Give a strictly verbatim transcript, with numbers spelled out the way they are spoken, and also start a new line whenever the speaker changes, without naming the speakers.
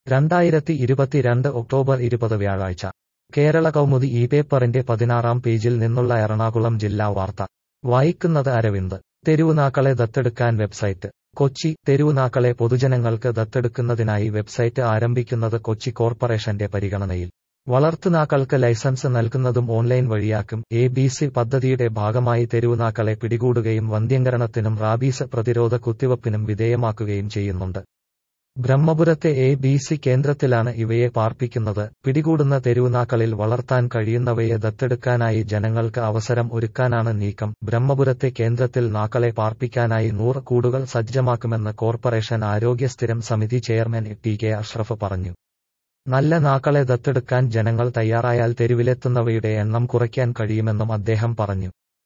രണ്ടായിരത്തി ഇരുപത്തിരണ്ട് ഒക്ടോബർ ഇരുപത് വ്യാഴാഴ്ച കേരള കൗമുദി ഈ പേപ്പറിന്റെ പതിനാറാം പേജിൽ നിന്നുള്ള എറണാകുളം ജില്ലാ വാർത്ത വായിക്കുന്നത് അരവിന്ദ്. തെരുവുനാക്കളെ ദത്തെടുക്കാൻ വെബ്സൈറ്റ്. കൊച്ചി. തെരുവുനാക്കളെ പൊതുജനങ്ങൾക്ക് ദത്തെടുക്കുന്നതിനായി വെബ്സൈറ്റ് ആരംഭിക്കുന്നത് കൊച്ചി കോർപ്പറേഷന്റെ പരിഗണനയിൽ. വളർത്തുനാക്കൾക്ക് ലൈസൻസ് നൽകുന്നതും ഓൺലൈൻ വഴിയാക്കും. എ ബി സി പദ്ധതിയുടെ ഭാഗമായി തെരുവുനാക്കളെ പിടികൂടുകയും വന്ധ്യംകരണത്തിനും റാബീസ് പ്രതിരോധ കുത്തിവയ്പ്പിനും വിധേയമാക്കുകയും ചെയ്യുന്നുണ്ട്. ബ്രഹ്മപുരത്തെ എ ബി സി കേന്ദ്രത്തിലാണ് ഇവയെ പാർപ്പിക്കുന്നത്. പിടികൂടുന്ന തെരുവുനാക്കളിൽ വളർത്താൻ കഴിയുന്നവയെ ദത്തെടുക്കാനായി ജനങ്ങൾക്ക് അവസരം ഒരുക്കാനാണ് നീക്കം. ബ്രഹ്മപുരത്തെ കേന്ദ്രത്തിൽ നാക്കളെ പാർപ്പിക്കാനായി നൂറ് കൂടുകൾ സജ്ജമാക്കുമെന്ന് കോർപ്പറേഷൻ ആരോഗ്യ സ്ഥിരം സമിതി ചെയർമാൻ ടി കെ അഷ്റഫ് പറഞ്ഞു. നല്ല നാക്കളെ ദത്തെടുക്കാൻ ജനങ്ങൾ തയ്യാറായാൽ തെരുവിലെത്തുന്നവയുടെ എണ്ണം കുറയ്ക്കാൻ കഴിയുമെന്നും അദ്ദേഹം പറഞ്ഞു.